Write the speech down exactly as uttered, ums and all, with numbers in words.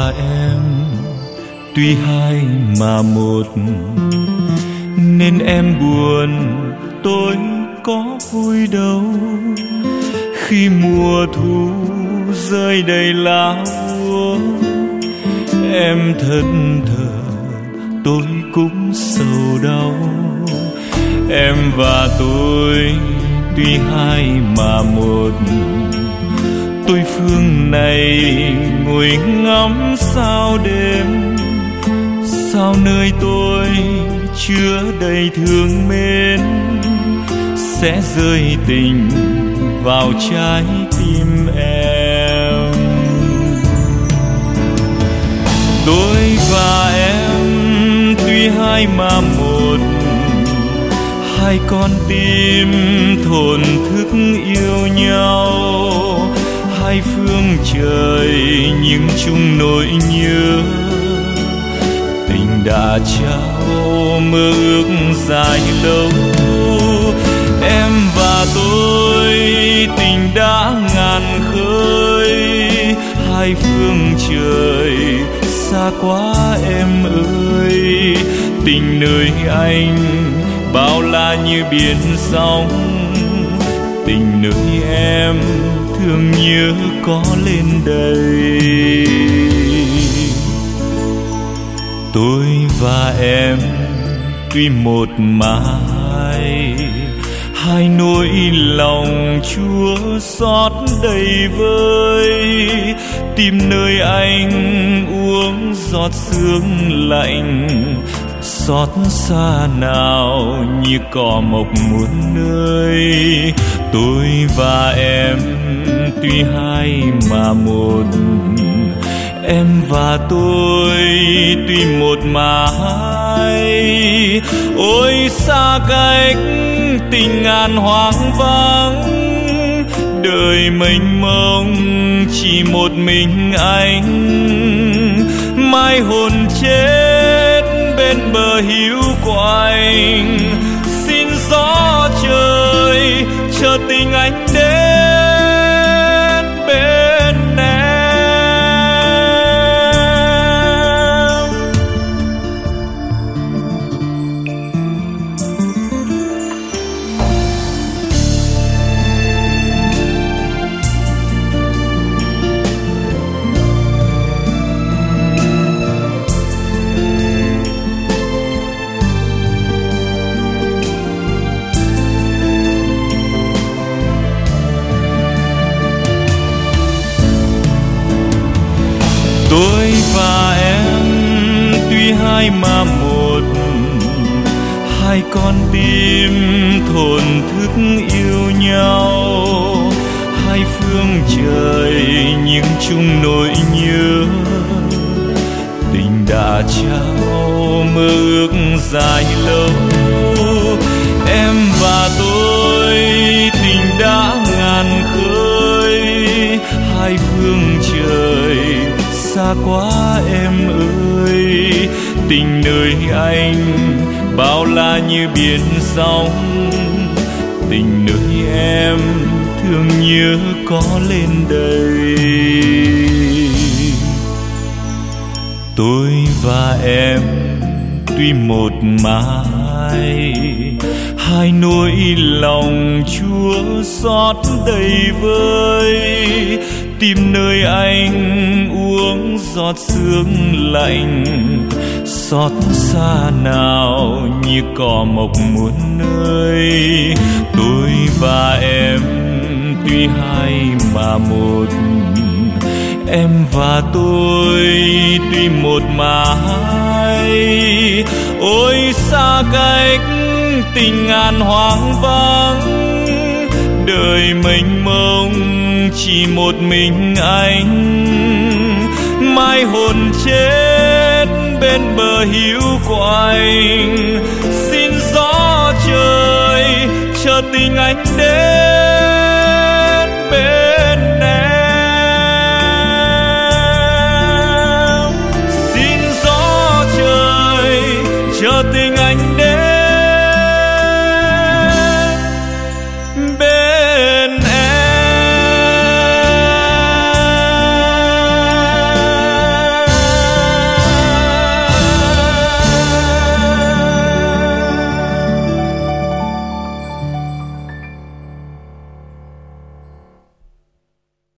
và em tuy hai mà một, nên em buồn tôi có vui đâu. Khi mùa thu rơi đầy lá úa, em thẫn thờ tôi cũng sầu đau. Em và tôi tuy hai mà một, tôi phương này ngồi ngắm sao đêm. Sao nơi tôi chứa đầy thương mến, sẽ rơi tình vào trái tim em. Tôi và em tuy hai mà một, hai con tim thổn thức yêu nhau. Hai phương trời nhưng chung nỗi nhớ, tình đã trao mơ ước dài lâu. Em và tôi tình đã ngàn khơi, hai phương trời xa quá em ơi. Tình nơi anh bao la như biển sóng, tình nơi em thương nhớ có lên đây. Tôi và em tuy một mà hai, hai nỗi lòng chua xót đầy vơi. Tìm nơi anh uống giọt sương lạnh, xót xa nào như cỏ mọc muôn nơi. Tôi và em tuy hai mà một, em và tôi tuy một mà hai. Ôi xa cách tình ngàn hoang vắng, đời mênh mông chỉ một mình anh. Mai hồn chết bên bờ hiu quạnh, xin gió trời chờ tình anh đến bên em. Tôi và em tuy hai mà một, hai con tim thổn thức yêu nhau. Hai phương trời nhưng chung nỗi nhớ, tình đã trao mơ ước dài lâu. Em và tôi tình đã ngàn khơi, hai phương trời xa quá em ơi. Tình nơi anh bao la như biển sóng, tình nơi em thương nhớ có lên đây. Tôi và em tuy một mà hai, hai nỗi lòng chua xót đầy vơi. Tìm nơi anh uống giọt sương lạnh, xót xa nào như cỏ mọc muôn nơi. Tôi và em tuy hai mà một, em và tôi tuy một mà hai. Ôi xa cách tình ngàn hoang vắng, đời mênh mông chỉ một mình anh. Mai hồn chết bên bờ hiu quạnh, xin gió trời chờ tình anh đến.